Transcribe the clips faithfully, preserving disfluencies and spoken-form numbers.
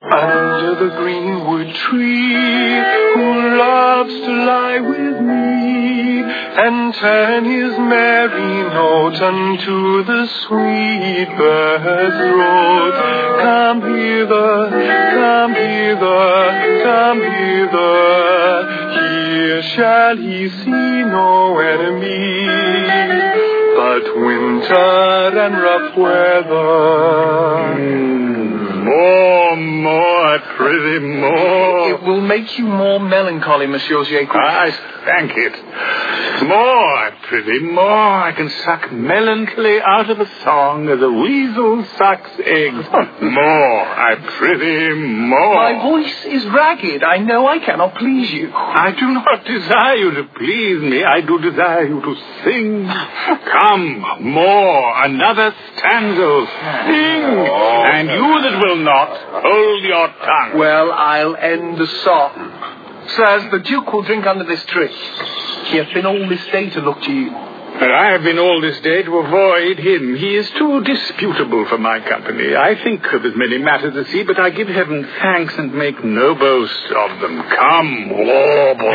Under the greenwood tree, who loves to lie with me, and turn his merry note unto the sweet bird's throat. Come hither, come hither, come hither, here shall he see no enemy, but winter and rough weather. Mm, more, more, prithee, more. It will make you more melancholy, Monsieur Jacob. I thank it. More, prithee, more. I can suck melancholy out of a song as a weasel sucks eggs. More, I prithee, more. My voice is ragged. I know I cannot please you. I do not desire you to please me. I do desire you to sing. Come, more, another stanza. Sing. And you that will not, hold your tongue. Well, I'll end the song. Sirs, the Duke will drink under this tree. He hath been all this day to look to you. And I have been all this day to avoid him. He is too disputable for my company. I think of as many matters as he, but I give heaven thanks and make no boast of them. Come, warble.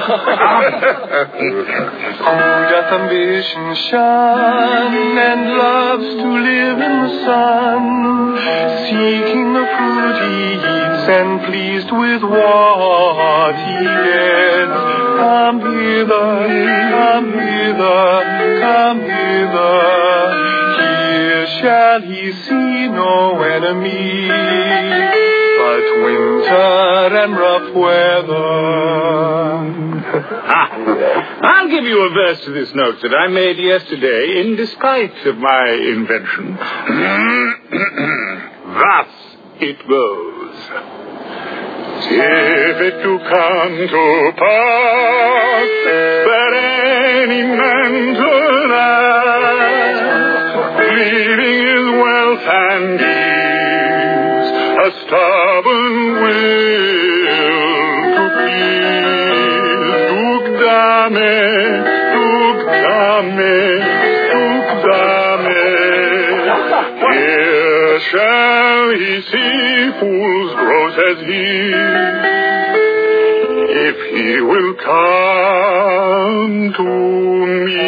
Who doth ambition shun, and loves to live in the sun, seeking the fruit he eats, and pleased with what he gets. Come hither, come hither, come hither, here shall he see no enemy, but winter and rough weather. Ah, I'll give you a verse to this note that I made yesterday in despite of my invention. Thus it goes. If it do come to pass that any man tonight, leaving his wealth and ease, a stubborn will to please, Duke Dame, Duke Dame, Duke Dame, here shall he see fools gross as he, if he will come to me.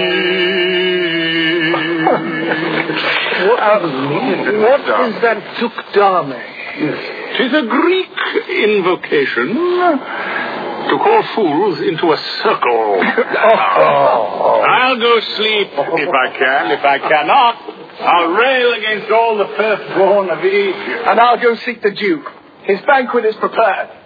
What, uh, what is that Duke Dame? Tis a Greek invocation to call fools into a circle. Oh. I'll go sleep if I can. If I cannot, I'll rail against all the firstborn of Egypt. And I'll go seek the Duke. His banquet is prepared.